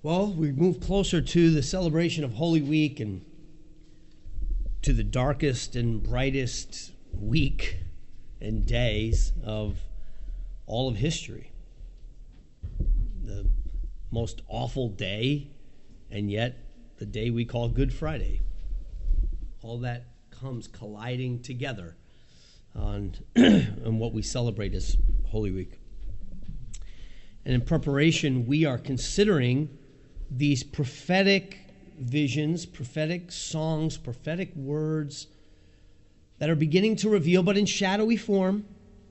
Well, we move closer to the celebration of Holy Week and to the darkest and brightest week and days of all of history. The most awful day, and yet the day we call Good Friday. All that comes colliding together on what we celebrate as Holy Week. And in preparation, we are considering these prophetic visions, prophetic songs, prophetic words that are beginning to reveal, but in shadowy form,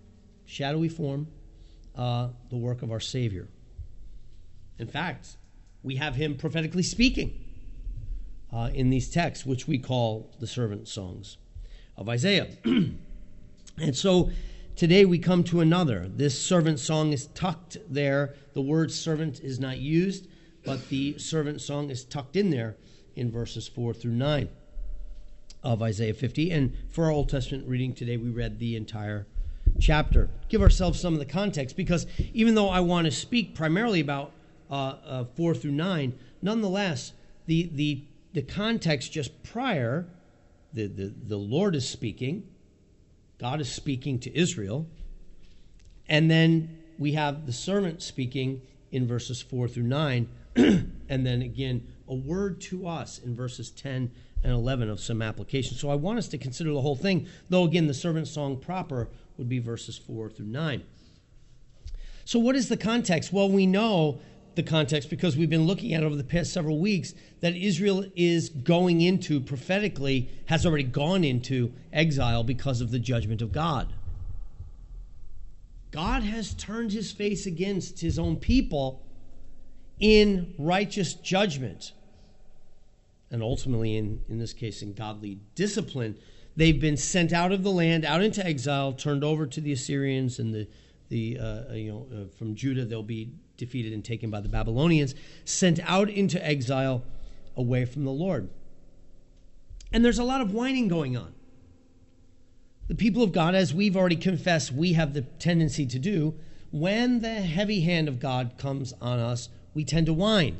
the work of our Savior. In fact, we have him prophetically speaking in these texts, which we call the servant songs of Isaiah. And so today we come to another. This servant song is tucked there. The word servant is not used, but the servant song is tucked in there in verses 4 through 9 of Isaiah 50. And for our Old Testament reading today, we read the entire chapter. Give ourselves some of the context, because even though I want to speak primarily about 4 through 9, nonetheless, the context just prior, the Lord is speaking, God is speaking to Israel, and then we have the servant speaking in verses 4 through 9, and then again, a word to us in verses 10 and 11 of some application. So I want us to consider the whole thing, though again, the servant song proper would be verses 4 through 9. So what is the context? Well, we know the context because we've been looking at over the past several weeks that Israel is going into, prophetically, has already gone into exile because of the judgment of God. God has turned his face against his own people in righteous judgment. And ultimately, in this case, in godly discipline. They've been sent out of the land, out into exile, turned over to the Assyrians, and from Judah they'll be defeated and taken by the Babylonians, sent out into exile away from the Lord. And there's a lot of whining going on. The people of God, as we've already confessed, we have the tendency to do, when the heavy hand of God comes on us, we tend to whine.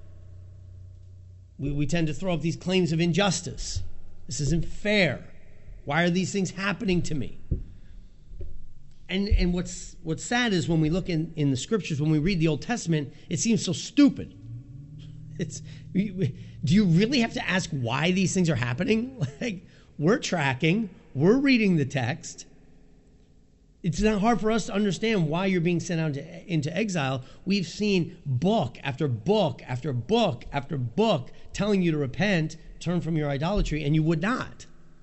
We tend to throw up these claims of injustice. This isn't fair. Why are these things happening to me? And what's sad is when we look in the scriptures, when we read the Old Testament, it seems so stupid. Do you really have to ask why these things are happening? Like, we're tracking, we're reading the text. It's not hard for us to understand why you're being sent out into exile. We've seen book after book after book after book telling you to repent, turn from your idolatry, and you would not.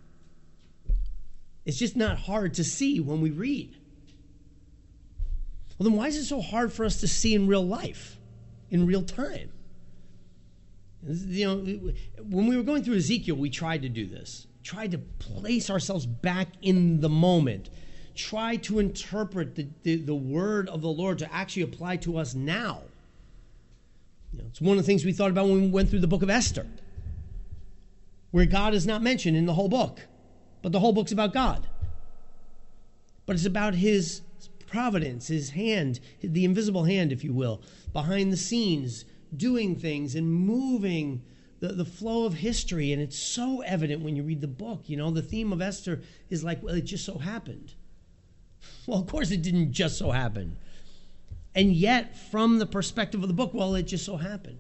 It's just not hard to see when we read. Well, then why is it so hard for us to see in real life, in real time? You know, when we were going through Ezekiel, we tried to do this. Tried to place ourselves back in the moment. Try to interpret the word of the Lord to actually apply to us now. You know, it's one of the things we thought about when we went through the book of Esther, where God is not mentioned in the whole book, but the whole book's about God. But it's about his providence, his hand, the invisible hand, if you will, behind the scenes, doing things and moving the flow of history. And it's so evident when you read the book. You know, the theme of Esther is like, well, it just so happened. Well, of course it didn't just so happen. And yet, from the perspective of the book, well, it just so happened.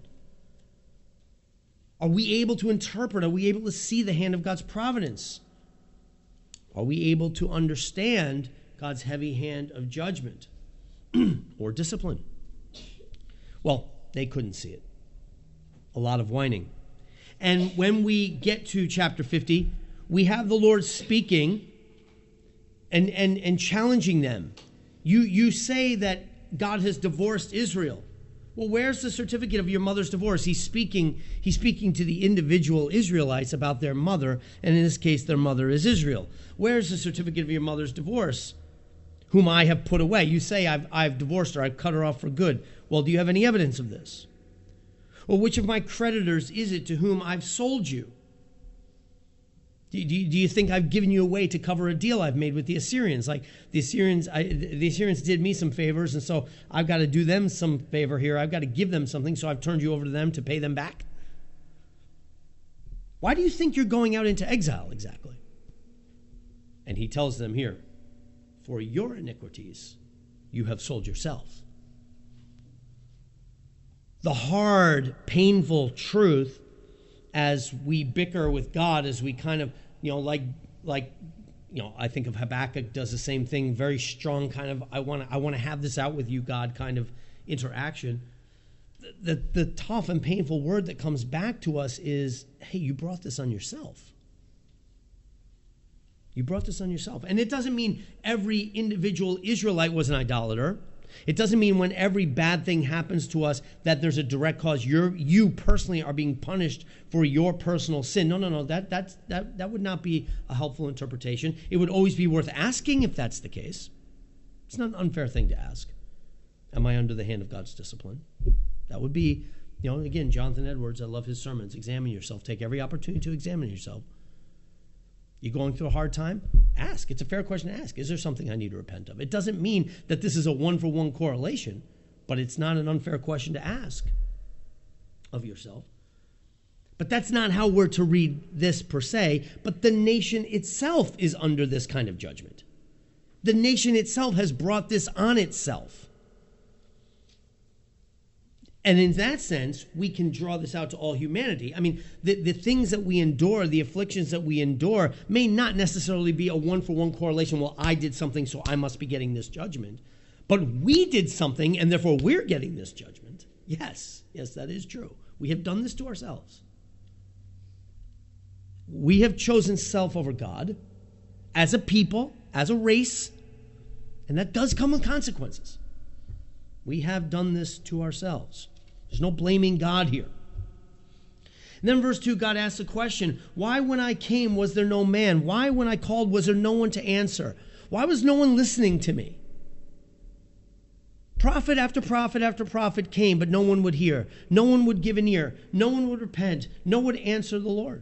Are we able to interpret? Are we able to see the hand of God's providence? Are we able to understand God's heavy hand of judgment or discipline? Well, they couldn't see it. A lot of whining. And when we get to chapter 50, we have the Lord speaking and challenging them. You say that God has divorced Israel. Well, where's the certificate of your mother's divorce? He's speaking to the individual Israelites about their mother, and in this case, their mother is Israel. Where's the certificate of your mother's divorce, whom I have put away? You say, I've divorced her, I've cut her off for good. Well, do you have any evidence of this? Or which of my creditors is it to whom I've sold you? Do you think I've given you a way to cover a deal I've made with the Assyrians? Like the Assyrians did me some favors, and so I've got to do them some favor here. I've got to give them something, so I've turned you over to them to pay them back. Why do you think you're going out into exile exactly? And he tells them here, for your iniquities you have sold yourself. The hard, painful truth as we bicker with God, as we kind of, I think of Habakkuk does the same thing, very strong kind of, I want to have this out with you, God, kind of interaction. The tough and painful word that comes back to us is, hey, you brought this on yourself. You brought this on yourself. And it doesn't mean every individual Israelite was an idolater. It doesn't mean when every bad thing happens to us that there's a direct cause. You personally are being punished for your personal sin. No. That would not be a helpful interpretation. It would always be worth asking if that's the case. It's not an unfair thing to ask. Am I under the hand of God's discipline? That would be, again, Jonathan Edwards, I love his sermons. Examine yourself. Take every opportunity to examine yourself. You going through a hard time? Ask. It's a fair question to ask. Is there something I need to repent of? It doesn't mean that this is a one-for-one correlation, but it's not an unfair question to ask of yourself. But that's not how we're to read this per se, but the nation itself is under this kind of judgment. The nation itself has brought this on itself. And in that sense, we can draw this out to all humanity. I mean, the things that we endure, the afflictions that we endure, may not necessarily be a one-for-one correlation. Well, I did something, so I must be getting this judgment. But we did something, and therefore we're getting this judgment. Yes, that is true. We have done this to ourselves. We have chosen self over God as a people, as a race, and that does come with consequences. We have done this to ourselves. There's no blaming God here. And then verse 2, God asks the question, why when I came was there no man? Why when I called was there no one to answer? Why was no one listening to me? Prophet after prophet after prophet came, but no one would hear. No one would give an ear. No one would repent. No one would answer the Lord.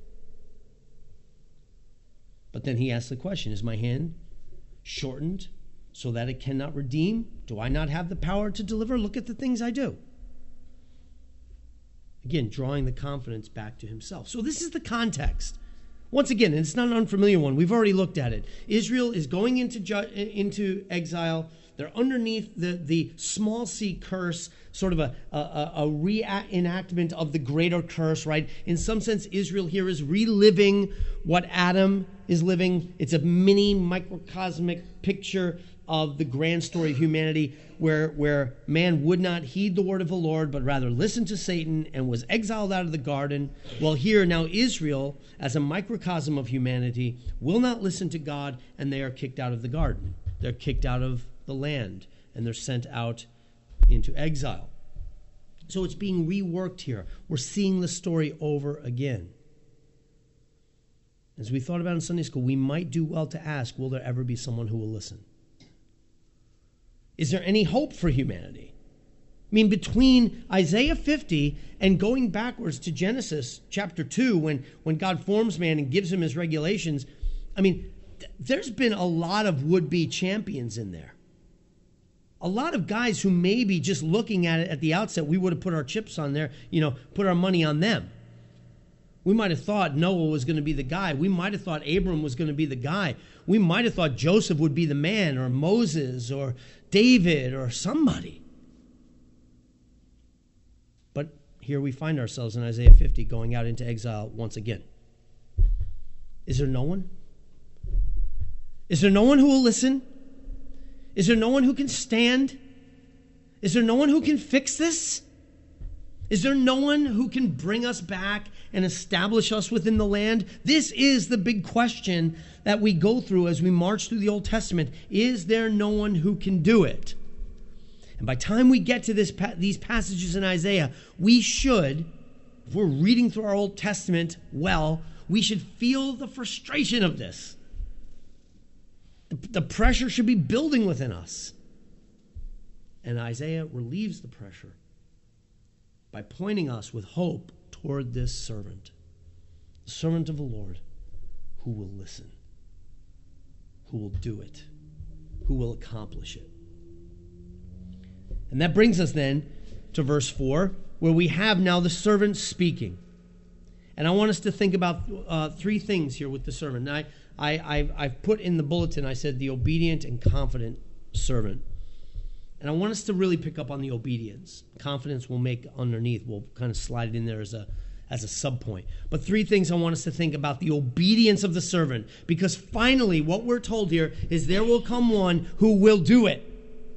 But then he asks the question, is my hand shortened so that it cannot redeem? Do I not have the power to deliver? Look at the things I do. Again, drawing the confidence back to himself. So this is the context. Once again, and it's not an unfamiliar one. We've already looked at it. Israel is going into exile. They're underneath the small c curse, sort of a reenactment of the greater curse, right? In some sense, Israel here is reliving what Adam is living. It's a mini microcosmic picture of the grand story of humanity where man would not heed the word of the Lord, but rather listened to Satan and was exiled out of the garden. Well, here now Israel, as a microcosm of humanity, will not listen to God, and they are kicked out of the garden. They're kicked out of the land, and they're sent out into exile. So it's being reworked here. We're seeing the story over again. As we thought about in Sunday school, we might do well to ask, will there ever be someone who will listen? Is there any hope for humanity? I mean, between Isaiah 50 and going backwards to Genesis chapter 2, when God forms man and gives him his regulations, I mean, there's been a lot of would-be champions in there. A lot of guys who maybe just looking at it at the outset, we would have put our chips on there, put our money on them. We might have thought Noah was going to be the guy. We might have thought Abram was going to be the guy. We might have thought Joseph would be the man, or Moses, or David, or somebody. But here we find ourselves in Isaiah 50 going out into exile once again. Is there no one? Is there no one who will listen? Is there no one who can stand? Is there no one who can fix this? Is there no one who can bring us back and establish us within the land? This is the big question that we go through as we march through the Old Testament. Is there no one who can do it? And by the time we get to these passages in Isaiah, we should, if we're reading through our Old Testament well, we should feel the frustration of this. The pressure should be building within us. And Isaiah relieves the pressure by pointing us with hope toward this servant, the servant of the Lord, who will listen, who will do it, who will accomplish it. And that brings us then to verse 4, where we have now the servant speaking. And I want us to think about three things here with the servant. And I've put in the bulletin, I said the obedient and confident servant. And I want us to really pick up on the obedience. Confidence we'll make underneath. We'll kind of slide it in there as a sub-point. But three things I want us to think about the obedience of the servant. Because finally, what we're told here is there will come one who will do it.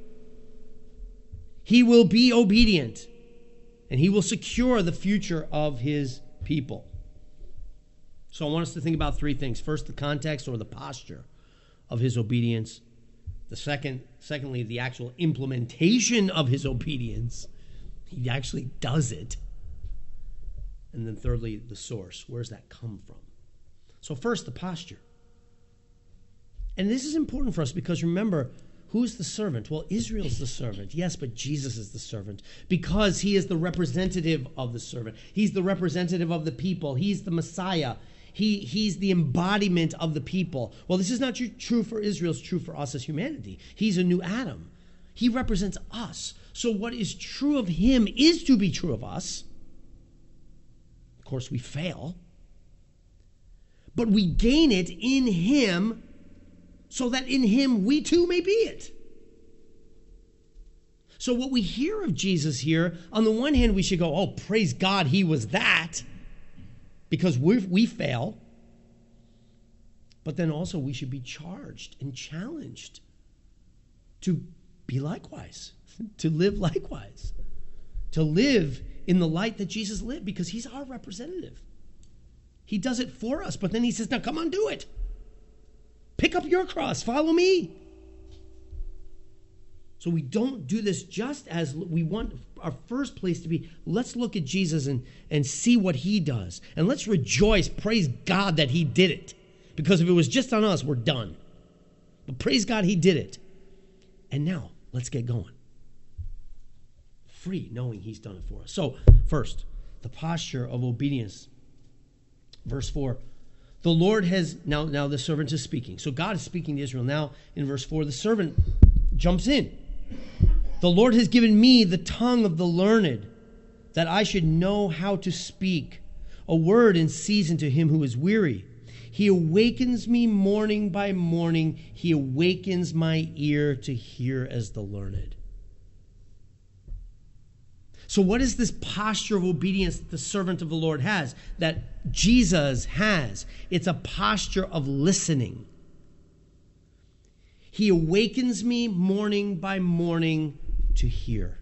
He will be obedient. And he will secure the future of his people. So I want us to think about three things. First, the context or the posture of his obedience. Secondly, the actual implementation of his obedience. He actually does it. And then thirdly, the source. Where does that come from? So first, the posture. And this is important for us because remember, who's the servant? Well, Israel's the servant. Yes, but Jesus is the servant because he is the representative of the servant. He's the representative of the people. He's the Messiah. He's the embodiment of the people. Well, this is not true for Israel. It's true for us as humanity. He's a new Adam. He represents us. So what is true of him is to be true of us. Of course, we fail. But we gain it in him so that in him we too may be it. So what we hear of Jesus here, on the one hand, we should go, oh, praise God, he was that. Because we fail. But then also we should be charged and challenged to be likewise, to live likewise, to live in the light that Jesus lived because he's our representative. He does it for us, but then he says, now come on, do it. Pick up your cross, follow me. So we don't do this just as we want our first place to be. Let's look at Jesus and see what he does. And let's rejoice, praise God that he did it. Because if it was just on us, we're done. But praise God he did it. And now, let's get going. Free, knowing he's done it for us. So, first, the posture of obedience. Verse 4. The Lord has, now the servant is speaking. So God is speaking to Israel. Now, in verse 4, the servant jumps in. The Lord has given me the tongue of the learned, that I should know how to speak a word in season to him who is weary. He awakens me morning by morning. He awakens my ear to hear as the learned. So what is this posture of obedience that the servant of the Lord has, that Jesus has? It's a posture of listening. He awakens me morning by morning to hear,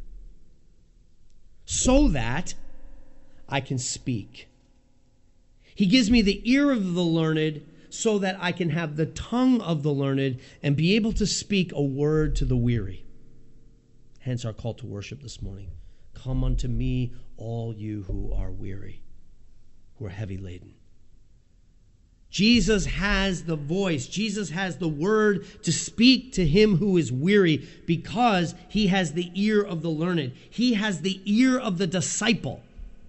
so that I can speak. He gives me the ear of the learned, so that I can have the tongue of the learned and be able to speak a word to the weary. Hence our call to worship this morning. Come unto me, all you who are weary, who are heavy laden. Jesus has the voice. Jesus has the word to speak to him who is weary because he has the ear of the learned. He has the ear of the disciple.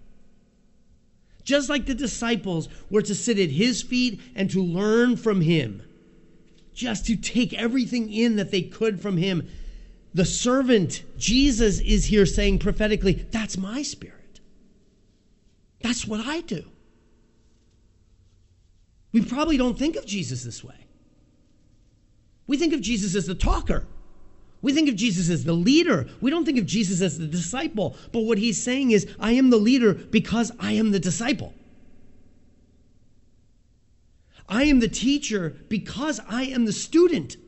Just like the disciples were to sit at his feet and to learn from him, just to take everything in that they could from him. The servant, Jesus, is here saying prophetically, that's my spirit. That's what I do. We probably don't think of Jesus this way. We think of Jesus as the talker. We think of Jesus as the leader. We don't think of Jesus as the disciple. But what he's saying is, I am the leader because I am the disciple. I am the teacher because I am the student.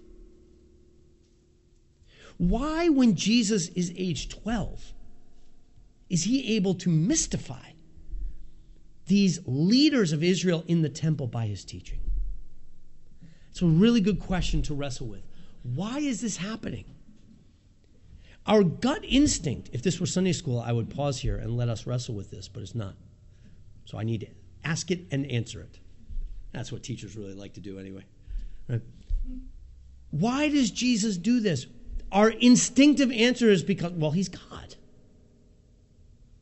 Why, when Jesus is age 12, is he able to mystify these leaders of Israel in the temple by his teaching? It's a really good question to wrestle with. Why is this happening? Our gut instinct, if this were Sunday school, I would pause here and let us wrestle with this, but it's not. So I need to ask it and answer it. That's what teachers really like to do anyway. Right? Why does Jesus do this? Our instinctive answer is because, well, he's God.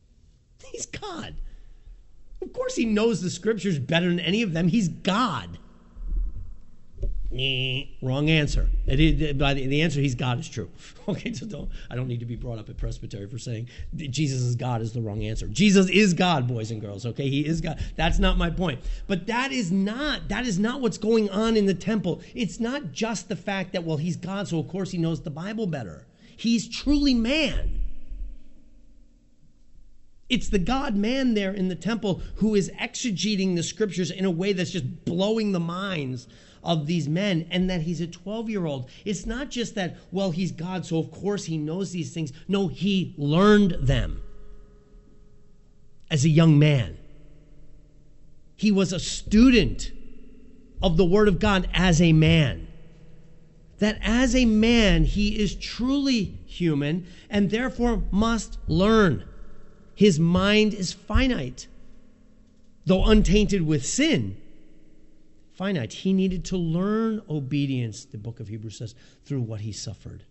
He's God. Of course he knows the scriptures better than any of them. He's God. Wrong answer. By the answer, he's God is true. Okay, so I don't need to be brought up at Presbytery for saying Jesus is God is the wrong answer. Jesus is God, boys and girls. Okay, he is God. That's not my point. But that is not what's going on in the temple. It's not just the fact that, well, he's God, so of course he knows the Bible better. He's truly man. It's the God-man there in the temple who is exegeting the scriptures in a way that's just blowing the minds of these men, and that he's a 12-year-old. It's not just that, well, he's God, so of course he knows these things. No, he learned them as a young man. He was a student of the Word of God as a man. That as a man, he is truly human and therefore must learn. His mind is finite, though untainted with sin. Finite. He needed to learn obedience, the book of Hebrews says, through what he suffered.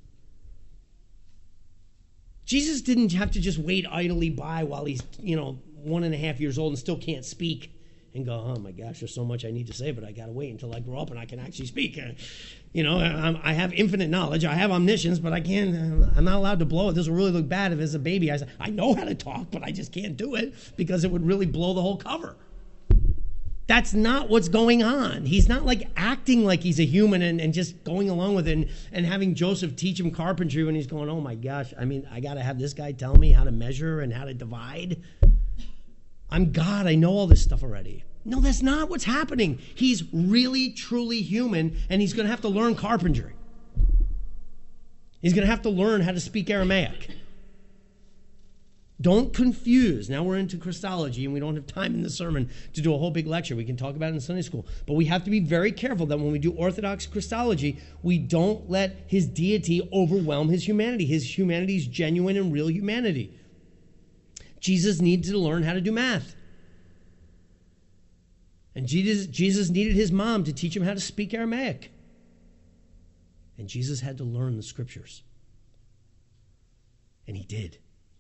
Jesus didn't have to just wait idly by while he's, 1.5 years old and still can't speak and go, oh my gosh, there's so much I need to say, but I got to wait until I grow up and I can actually speak. I have infinite knowledge. I have omniscience, but I'm not allowed to blow it. This will really look bad if as a baby I know how to talk, but I just can't do it because it would really blow the whole cover. That's not what's going on. He's not like acting like he's a human and just going along with it and having Joseph teach him carpentry when he's going, oh my gosh, I got to have this guy tell me how to measure and how to divide. I'm God. I know all this stuff already. No, that's not what's happening. He's really, truly human, and he's going to have to learn carpentry. He's going to have to learn how to speak Aramaic. Don't confuse. Now we're into Christology, and we don't have time in the sermon to do a whole big lecture. We can talk about it in Sunday school. But we have to be very careful that when we do Orthodox Christology, we don't let his deity overwhelm his humanity. His humanity is genuine and real humanity. Jesus needed to learn how to do math. And Jesus needed his mom to teach him how to speak Aramaic. And Jesus had to learn the scriptures. And he did.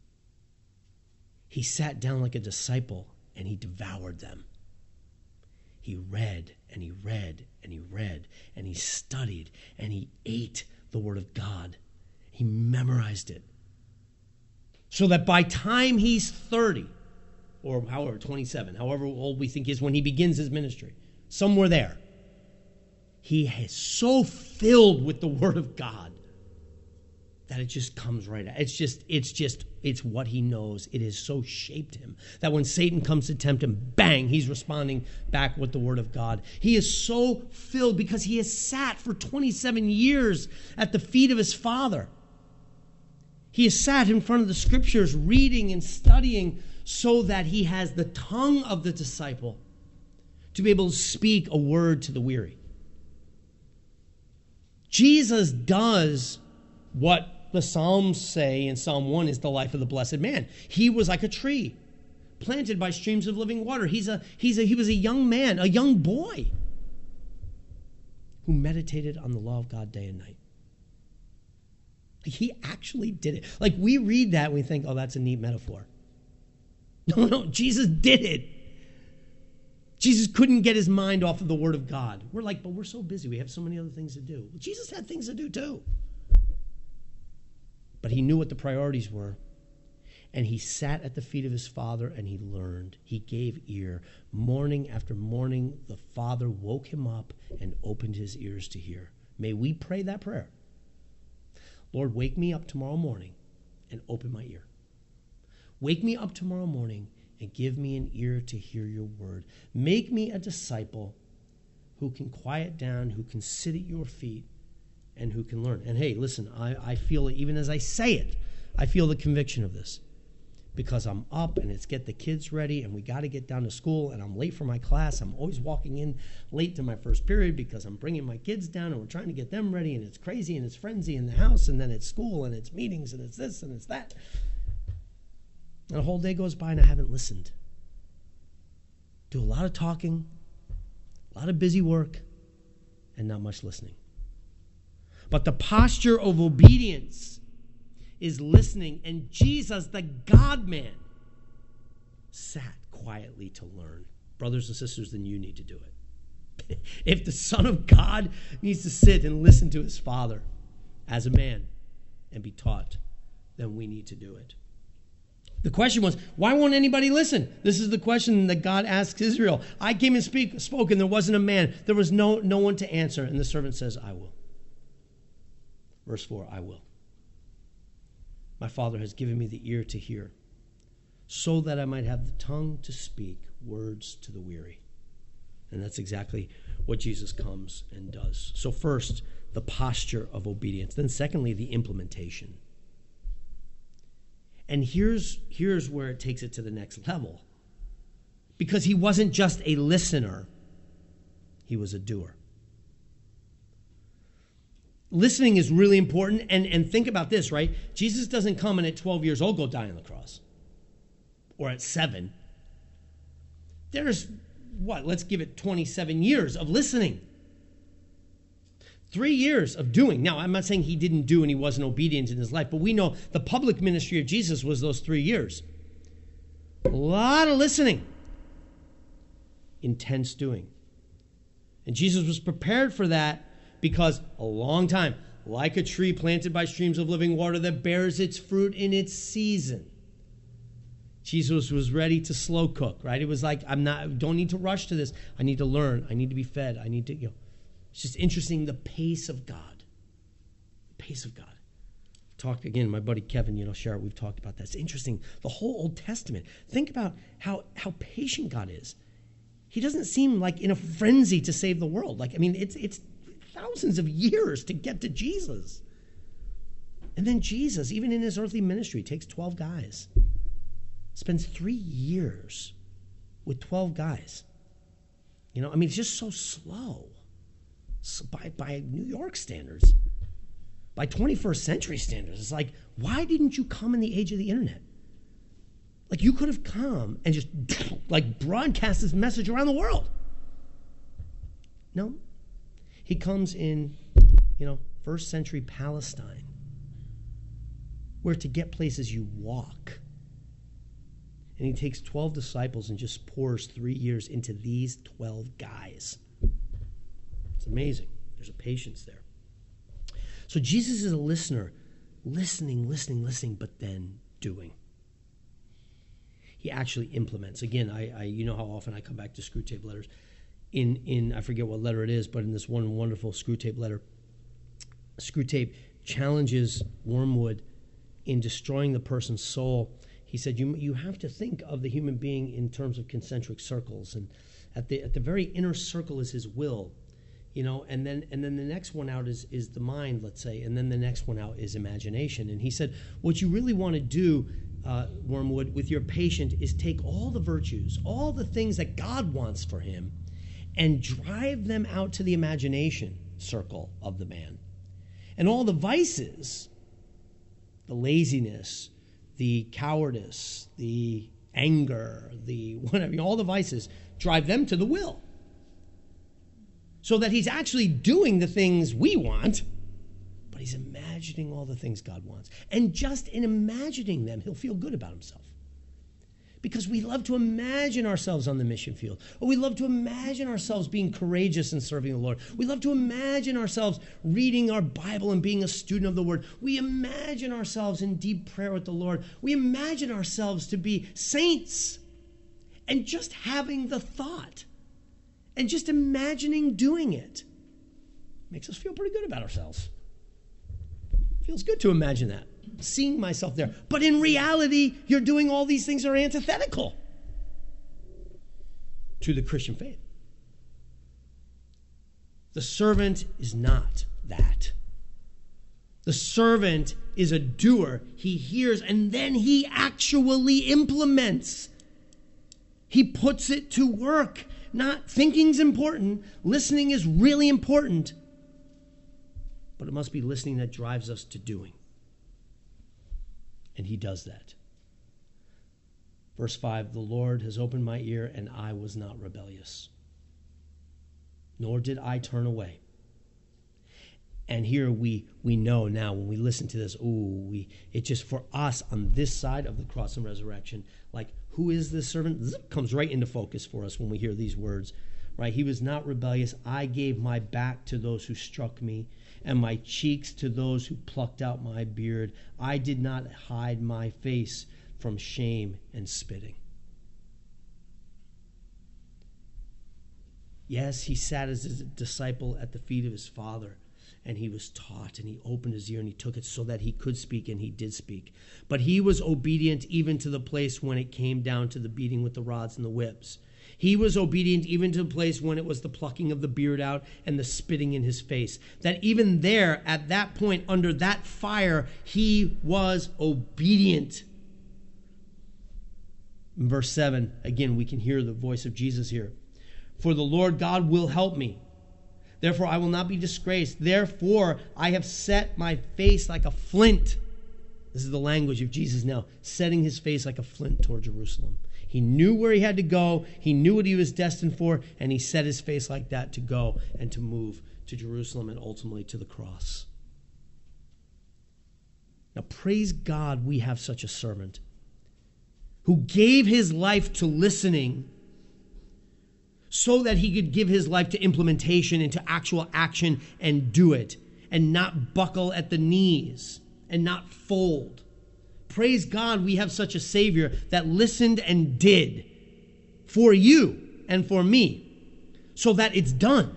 He sat down like a disciple and he devoured them. He read and he read and he read and he studied and he ate the Word of God. He memorized it. So that by time he's 30, or however, 27, however old we think he is when he begins his ministry, somewhere there, he is so filled with the Word of God that it just comes right out. It's what he knows. It has so shaped him that when Satan comes to tempt him, bang, he's responding back with the Word of God. He is so filled because he has sat for 27 years at the feet of his Father. He has sat in front of the Scriptures, reading and studying, so that he has the tongue of the disciple to be able to speak a word to the weary. Jesus does what the Psalms say in Psalm 1 is the life of the blessed man. He was like a tree planted by streams of living water. He was a young man, a young boy who meditated on the law of God day and night. He actually did it. Like we read that and we think, oh, that's a neat metaphor. No, Jesus did it. Jesus couldn't get his mind off of the Word of God. We're like, but we're so busy. We have so many other things to do. Well, Jesus had things to do too. But he knew what the priorities were. And he sat at the feet of his Father and he learned. He gave ear. Morning after morning, the Father woke him up and opened his ears to hear. May we pray that prayer. Lord, wake me up tomorrow morning and open my ear. Wake me up tomorrow morning and give me an ear to hear your word. Make me a disciple who can quiet down, who can sit at your feet, and who can learn. And hey, listen, I feel it, even as I say it, I feel the conviction of this. Because I'm up and it's get the kids ready and we got to get down to school and I'm late for my class. I'm always walking in late to my first period because I'm bringing my kids down and we're trying to get them ready and it's crazy and it's frenzy in the house and then it's school and it's meetings and it's this and it's that. And a whole day goes by and I haven't listened. Do a lot of talking, a lot of busy work, and not much listening. But the posture of obedience is listening, and Jesus, the God-man, sat quietly to learn. Brothers and sisters, then you need to do it. If the Son of God needs to sit and listen to his Father as a man and be taught, then we need to do it. The question was, why won't anybody listen? This is the question that God asks Israel. I came and spoke, and there wasn't a man. There was no one to answer. And the servant says, I will. Verse 4, I will. My Father has given me the ear to hear, so that I might have the tongue to speak words to the weary. And that's exactly what Jesus comes and does. So first, the posture of obedience. Then secondly, the implementation. And here's where it takes it to the next level. Because he wasn't just a listener, he was a doer. Listening is really important. And think about this, right? Jesus doesn't come and at 12 years old go die on the cross. Or at 7. There's, let's give it 27 years of listening. 3 years of doing. Now, I'm not saying he didn't do and he wasn't obedient in his life, but we know the public ministry of Jesus was those 3 years. A lot of listening. Intense doing. And Jesus was prepared for that because a long time, like a tree planted by streams of living water that bears its fruit in its season. Jesus was ready to slow cook, right? It was like, don't need to rush to this. I need to learn. I need to be fed. I need to, It's just interesting, the pace of God. The pace of God. Talked again, my buddy Kevin, Sherritt, we've talked about that. It's interesting. The whole Old Testament. Think about how patient God is. He doesn't seem like in a frenzy to save the world. It's thousands of years to get to Jesus. And then Jesus, even in his earthly ministry, takes 12 guys. Spends 3 years with 12 guys. It's just so slow. By New York standards, by 21st century standards. It's like, why didn't you come in the age of the internet? Like, you could have come and just broadcast this message around the world. No. He comes in, first century Palestine, where to get places you walk. And he takes 12 disciples and just pours 3 years into these 12 guys. It's amazing. There's a patience there. So Jesus is a listener, listening, but then doing. He actually implements. Again, I you know how often I come back to Screwtape Letters. In I forget what letter it is, but in this one wonderful Screwtape letter, Screwtape challenges Wormwood in destroying the person's soul. He said, you have to think of the human being in terms of concentric circles, and at the very inner circle is his will. And then the next one out is the mind, let's say, and then the next one out is imagination. And he said, what you really want to do, Wormwood, with your patient is take all the virtues, all the things that God wants for him, and drive them out to the imagination circle of the man. And all the vices, the laziness, the cowardice, the anger, the whatever, all the vices, drive them to the will. So that he's actually doing the things we want, but he's imagining all the things God wants. And just in imagining them, he'll feel good about himself. Because we love to imagine ourselves on the mission field. Or we love to imagine ourselves being courageous and serving the Lord. We love to imagine ourselves reading our Bible and being a student of the Word. We imagine ourselves in deep prayer with the Lord. We imagine ourselves to be saints. And just having the thought and just imagining doing it makes us feel pretty good about ourselves. Feels good to imagine that, seeing myself there. But in reality, you're doing all these things that are antithetical to the Christian faith. The servant is not that. The servant is a doer. He hears and then he actually implements. He puts it to work. Not thinking's important. Listening is really important. But it must be listening that drives us to doing. And he does that. Verse 5, the Lord has opened my ear and I was not rebellious, nor did I turn away. And here we know now when we listen to this, it just for us on this side of the cross and resurrection, like who is this servant? Zip, comes right into focus for us when we hear these words. right? He was not rebellious. I gave my back to those who struck me, and my cheeks to those who plucked out my beard. I did not hide my face from shame and spitting. Yes, he sat as a disciple at the feet of his Father, and he was taught, and he opened his ear, and he took it so that he could speak, and he did speak. But he was obedient even to the place when it came down to the beating with the rods and the whips. He was obedient even to the place when it was the plucking of the beard out and the spitting in his face. That even there, at that point, under that fire, he was obedient. In verse 7, again, we can hear the voice of Jesus here. For the Lord God will help me. Therefore, I will not be disgraced. Therefore, I have set my face like a flint. This is the language of Jesus now, setting his face like a flint toward Jerusalem. He knew where he had to go. He knew what he was destined for, and he set his face like that to go and to move to Jerusalem and ultimately to the cross. Now, praise God we have such a servant who gave his life to listening so that he could give his life to implementation, into actual action, and do it, and not buckle at the knees, and not fold. Praise God we have such a Savior that listened and did for you and for me, so that it's done,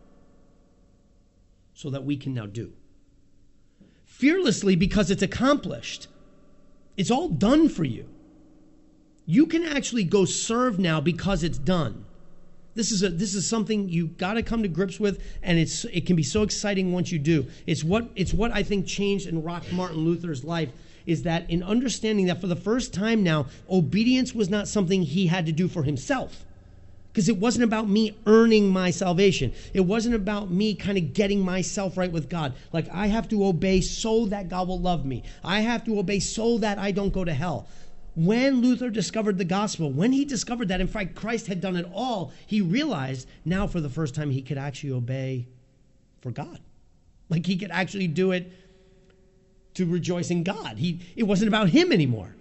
so that we can now do. Fearlessly, because it's accomplished. It's all done for you. You can actually go serve now because it's done. This is something you got to come to grips with, and it can be so exciting once you do. It's what I think changed and rocked Martin Luther's life, is that in understanding that for the first time now, obedience was not something he had to do for himself. Because it wasn't about me earning my salvation. It wasn't about me kind of getting myself right with God. Like, I have to obey so that God will love me. I have to obey so that I don't go to hell. When Luther discovered the gospel, when he discovered that, in fact, Christ had done it all, he realized now for the first time he could actually obey for God. Like, he could actually do it to rejoice in God. It wasn't about him anymore.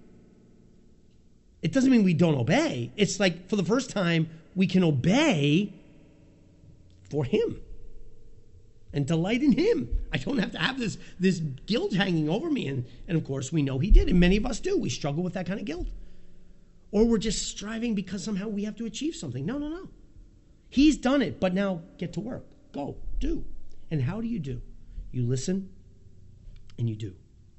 It doesn't mean we don't obey. It's like, for the first time, we can obey for him and delight in him. I don't have to have this guilt hanging over me. And of course, we know he did, and many of us do. We struggle with that kind of guilt. Or we're just striving because somehow we have to achieve something. No. He's done it, but now get to work. Go, do. And how do? You listen and you do.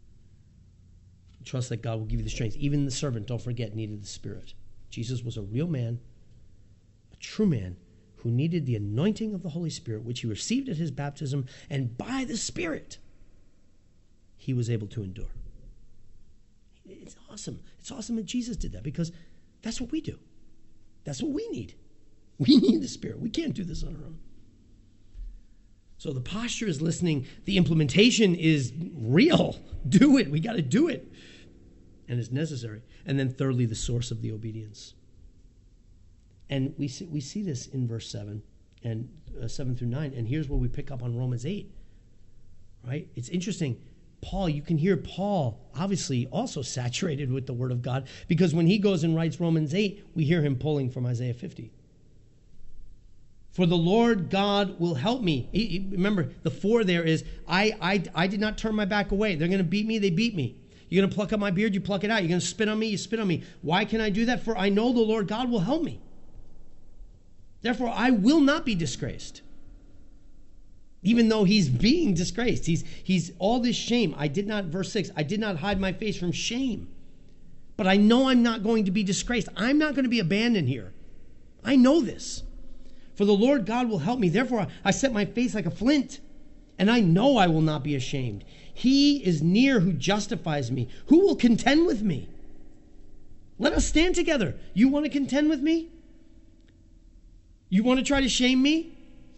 Trust that God will give you the strength. Even the servant, don't forget, needed the Spirit. Jesus was a real man, a true man, who needed the anointing of the Holy Spirit, which he received at his baptism, and by the Spirit, he was able to endure. It's awesome. It's awesome that Jesus did that, because that's what we do. That's what we need. We need the Spirit. We can't do this on our own. So the posture is listening. The implementation is real. Do it. We got to do it. And it's necessary. And then thirdly, the source of the obedience. And we see this in verse 7 and 7 through 9. And here's where we pick up on Romans 8. Right? It's interesting. Paul, you can hear Paul obviously also saturated with the Word of God, because when he goes and writes Romans 8, we hear him pulling from Isaiah 50. For the Lord God will help me. Remember, the for there is, I did not turn my back away. They're going to beat me, they beat me. You're going to pluck up my beard, you pluck it out. You're going to spit on me, you spit on me. Why can I do that? For I know the Lord God will help me. Therefore, I will not be disgraced. Even though he's being disgraced. He's all this shame. Verse 6, I did not hide my face from shame. But I know I'm not going to be disgraced. I'm not going to be abandoned here. I know this. For the Lord God will help me. Therefore, I set my face like a flint. And I know I will not be ashamed. He is near who justifies me. Who will contend with me? Let us stand together. You want to contend with me? You want to try to shame me?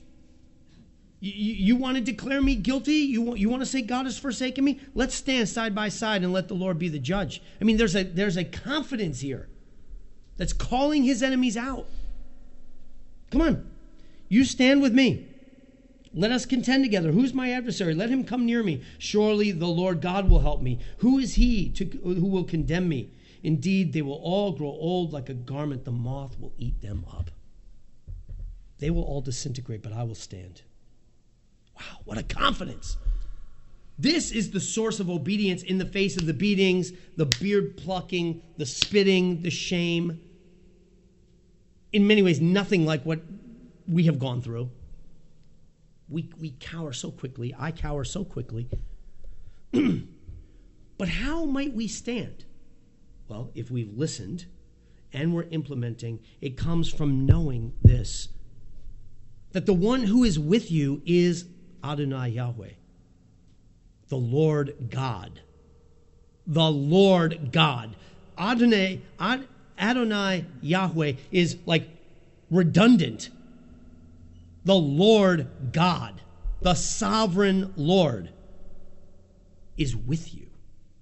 You want to declare me guilty? You want to say God has forsaken me? Let's stand side by side and let the Lord be the judge. I mean, there's a confidence here that's calling his enemies out. Come on. You stand with me. Let us contend together. Who's my adversary? Let him come near me. Surely the Lord God will help me. Who is he who will condemn me? Indeed, they will all grow old like a garment. The moth will eat them up. They will all disintegrate, but I will stand. Wow, what a confidence. This is the source of obedience in the face of the beatings, the beard plucking, the spitting, the shame. In many ways, nothing like what we have gone through. We cower so quickly. I cower so quickly. But how might we stand? Well, if we've listened and we're implementing, it comes from knowing this, that the one who is with you is Adonai Yahweh, the Lord God. The Lord God. Adonai Yahweh is like redundant. The Lord God, the sovereign Lord, is with you.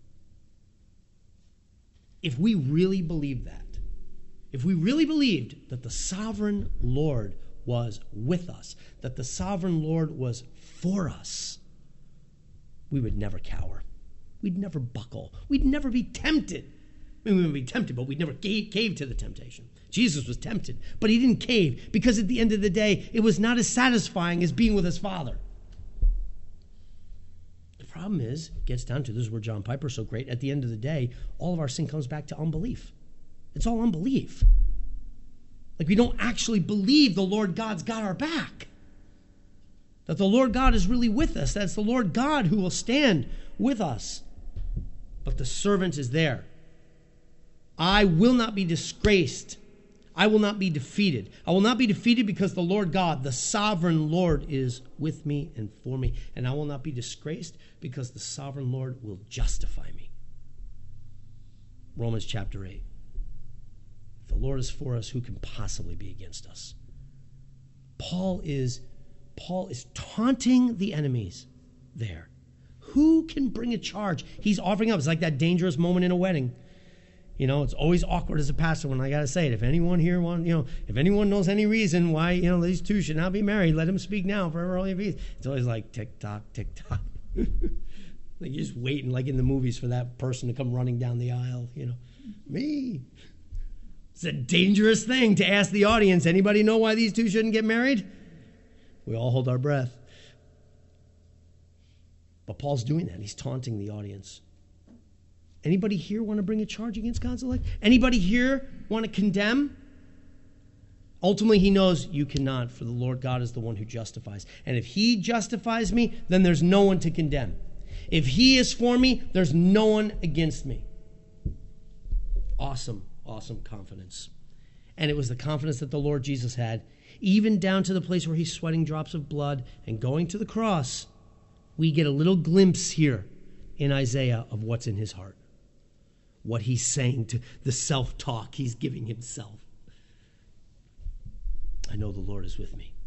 If we really believe that, if we really believed that the sovereign Lord was with us, that the sovereign Lord was for us, we would never cower. We'd never buckle. We'd never be tempted. I mean, we would be tempted, but we'd never cave to the temptation. Jesus was tempted, but he didn't cave because at the end of the day, it was not as satisfying as being with his Father. The problem is, it gets down to, this is where John Piper's so great, at the end of the day, all of our sin comes back to unbelief. It's all unbelief. Like we don't actually believe the Lord God's got our back. That the Lord God is really with us. That's the Lord God who will stand with us. But the servant is there. I will not be disgraced. I will not be defeated. I will not be defeated because the Lord God, the sovereign Lord, is with me and for me. And I will not be disgraced because the sovereign Lord will justify me. Romans chapter 8. If the Lord is for us, who can possibly be against us? Paul is taunting the enemies there. Who can bring a charge? He's offering up. It's like that dangerous moment in a wedding. You know, it's always awkward as a pastor when I got to say it. If anyone here if anyone knows any reason why, these two should not be married, let him speak now forever only peace. It's always like tick tock, tick tock. Like you're just waiting, like in the movies, for that person to come running down the aisle. Me. It's a dangerous thing to ask the audience. Anybody know why these two shouldn't get married? We all hold our breath. But Paul's doing that. He's taunting the audience. Anybody here want to bring a charge against God's elect? Anybody here want to condemn? Ultimately, he knows you cannot, for the Lord God is the one who justifies. And if he justifies me, then there's no one to condemn. If he is for me, there's no one against me. Awesome, awesome confidence. And it was the confidence that the Lord Jesus had, even down to the place where he's sweating drops of blood and going to the cross. We get a little glimpse here in Isaiah of what's in his heart. What he's saying, to the self-talk he's giving himself. I know the Lord is with me.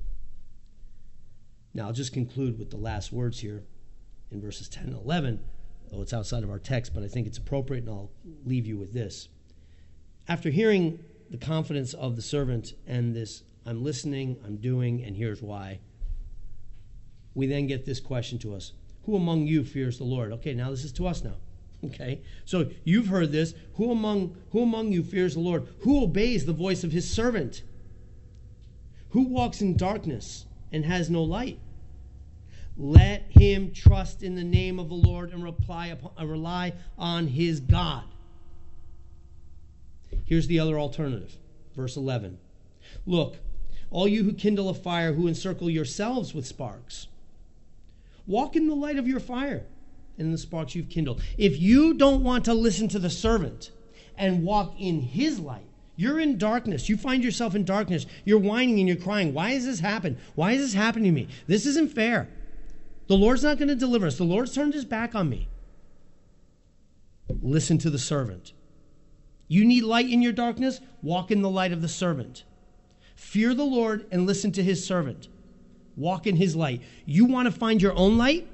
Now, I'll just conclude with the last words here in verses 10 and 11, though it's outside of our text, but I think it's appropriate, and I'll leave you with this. After hearing the confidence of the servant and this, I'm listening, I'm doing, and here's why, we then get this question to us. Who among you fears the Lord? Okay, now this is to us now. Okay, so you've heard this. Who among you fears the Lord? Who obeys the voice of his servant? Who walks in darkness and has no light? Let him trust in the name of the Lord and rely on his God. Here's the other alternative. Verse 11. Look, all you who kindle a fire, who encircle yourselves with sparks, walk in the light of your fire and in the sparks you've kindled. If you don't want to listen to the servant and walk in his light, you're in darkness. You find yourself in darkness. You're whining and you're crying. Why has this happened? Why is this happening to me? This isn't fair. The Lord's not going to deliver us. The Lord's turned his back on me. Listen to the servant. You need light in your darkness? Walk in the light of the servant. Fear the Lord and listen to his servant. Walk in his light. You want to find your own light?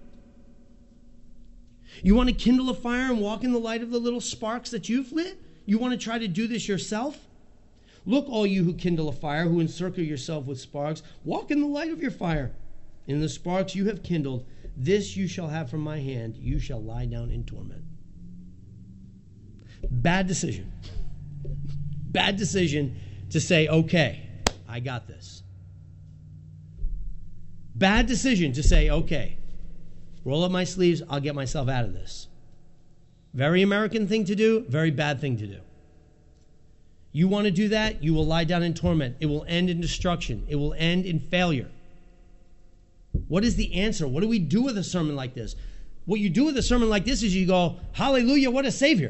You want to kindle a fire and walk in the light of the little sparks that you've lit? You want to try to do this yourself? Look, all you who kindle a fire, who encircle yourself with sparks, walk in the light of your fire. In the sparks you have kindled, this you shall have from my hand. You shall lie down in torment. Bad decision. Bad decision to say, okay, I got this. Bad decision to say, okay, roll up my sleeves, I'll get myself out of this. Very American thing to do, very bad thing to do. You want to do that, you will lie down in torment. It will end in destruction. It will end in failure. What is the answer? What do we do with a sermon like this? What you do with a sermon like this is you go, hallelujah, what a Savior.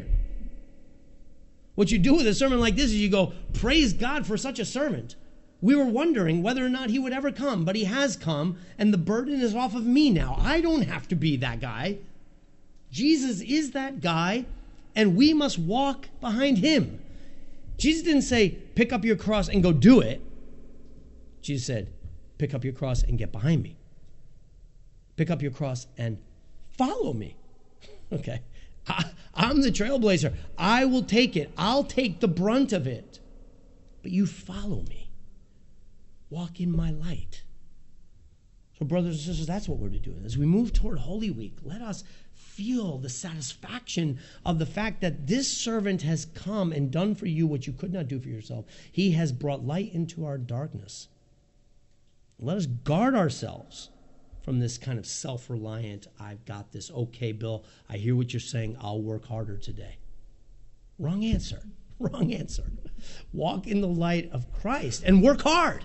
What you do with a sermon like this is you go, praise God for such a servant. We were wondering whether or not he would ever come, but he has come, and the burden is off of me now. I don't have to be that guy. Jesus is that guy, and we must walk behind him. Jesus didn't say, pick up your cross and go do it. Jesus said, pick up your cross and get behind me. Pick up your cross and follow me. Okay. I'm the trailblazer. I will take it. I'll take the brunt of it. But you follow me. Walk in my light. So brothers and sisters, that's what we're to do. As we move toward Holy Week, let us feel the satisfaction of the fact that this servant has come and done for you what you could not do for yourself. He has brought light into our darkness. Let us guard ourselves from this kind of self-reliant, I've got this, okay, Bill, I hear what you're saying, I'll work harder today. Wrong answer. Wrong answer. Walk in the light of Christ and work hard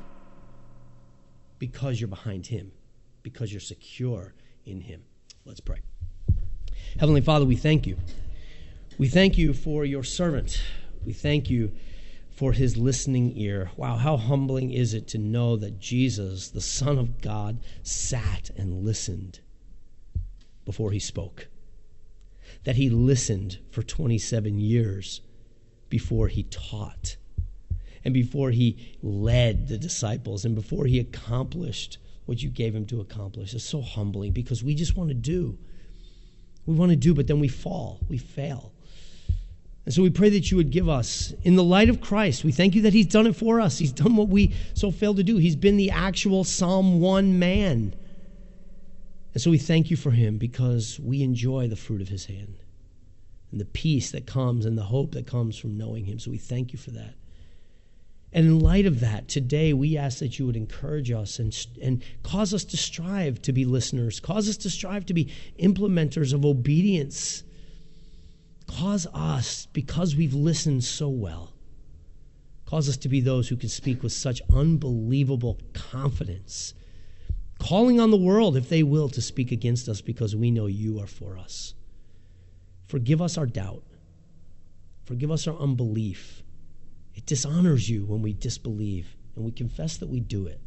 because you're behind him, because you're secure in him. Let's pray. Heavenly Father, we thank you. We thank you for your servant. We thank you for his listening ear. Wow, how humbling is it to know that Jesus, the Son of God, sat and listened before he spoke. That he listened for 27 years before he taught, and before he led the disciples, and before he accomplished what you gave him to accomplish. It's so humbling because we just want to do. We want to do, but then we fall. We fail. And so we pray that you would give us, in the light of Christ, we thank you that he's done it for us. He's done what we so failed to do. He's been the actual Psalm 1 man. And so we thank you for him because we enjoy the fruit of his hand and the peace that comes and the hope that comes from knowing him. So we thank you for that. And in light of that, today we ask that you would encourage us and cause us to strive to be listeners, cause us to strive to be implementers of obedience. Cause us, because we've listened so well, cause us to be those who can speak with such unbelievable confidence, calling on the world, if they will, to speak against us because we know you are for us. Forgive us our doubt. Forgive us our unbelief. It dishonors you when we disbelieve, and we confess that we do it.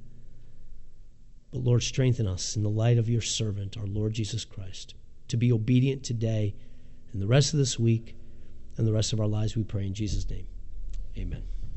But Lord, strengthen us in the light of your servant, our Lord Jesus Christ, to be obedient today and the rest of this week and the rest of our lives, we pray in Jesus' name.